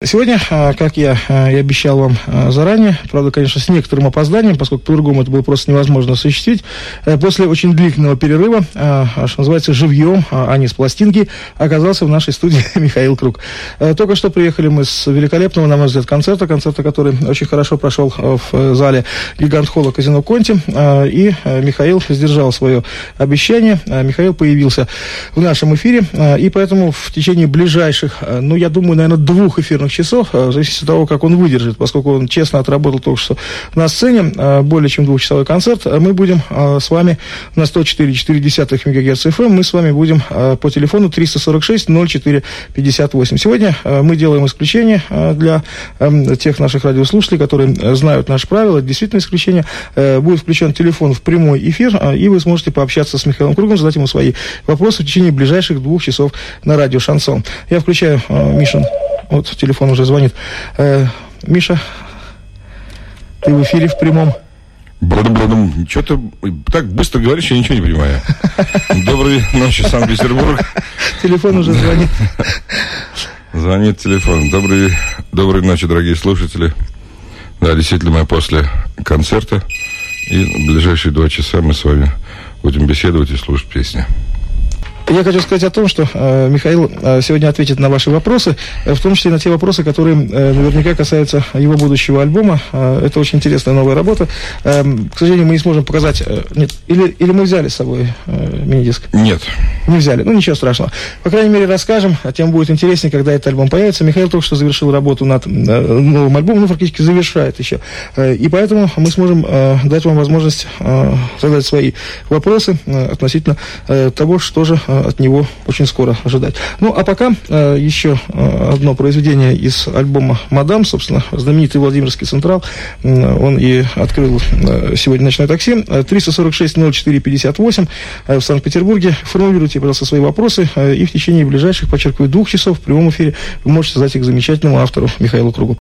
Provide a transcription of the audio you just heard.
Сегодня, как я и обещал вам заранее, правда, конечно, с некоторым опозданием, поскольку по-другому это было просто невозможно осуществить, после очень длительного перерыва, что называется, живьем, а не с пластинки, оказался в нашей студии Михаил Круг. Только что приехали мы с великолепного, на мой взгляд, концерта, который очень хорошо прошел в зале Гигант-холла Казино Конти, и Михаил сдержал свое обещание, Михаил появился в нашем эфире, и поэтому в течение ближайших, я думаю, наверное, 2 эфирных часов, в зависимости от того, как он выдержит, поскольку он честно отработал только что на сцене, более чем 2-часовой концерт, мы будем с вами на 104,4 МГц FM, мы с вами будем по телефону 346-04-58. Сегодня мы делаем исключение для тех наших радиослушателей, которые знают наши правила, это действительно исключение. Будет включен телефон в прямой эфир, и вы сможете пообщаться с Михаилом Кругом, задать ему свои вопросы в течение ближайших 2 часов на радио «Шансон». Я включаю Мишин. Вот телефон уже звонит. Миша, ты в эфире в прямом. Бладом. Что ты так быстро говоришь, я ничего не понимаю. Доброй ночи, Санкт-Петербург. Телефон уже звонит. Звонит телефон. Доброй ночи, дорогие слушатели. Да, действительно, мы после концерта. И в ближайшие 2 часа мы с вами будем беседовать и слушать песни. Я хочу сказать о том, что Михаил сегодня ответит на ваши вопросы, в том числе на те вопросы, которые наверняка касаются его будущего альбома. Это очень интересная новая работа. К сожалению, мы не сможем показать... Нет, или мы взяли с собой мини-диск? Нет. Не взяли. Ничего страшного. По крайней мере, расскажем, а тем будет интереснее, когда этот альбом появится. Михаил только что завершил работу над новым альбомом, фактически завершает еще. И поэтому мы сможем дать вам возможность задать свои вопросы относительно того, что же от него очень скоро ожидать. А пока еще одно произведение из альбома «Мадам», собственно, знаменитый Владимирский Централ. Он и открыл сегодня «Ночное такси». 346-04-58 в Санкт-Петербурге. Формулируйте, пожалуйста, свои вопросы, и в течение ближайших, подчеркиваю, 2 часов в прямом эфире вы можете задать их замечательному автору Михаилу Кругу.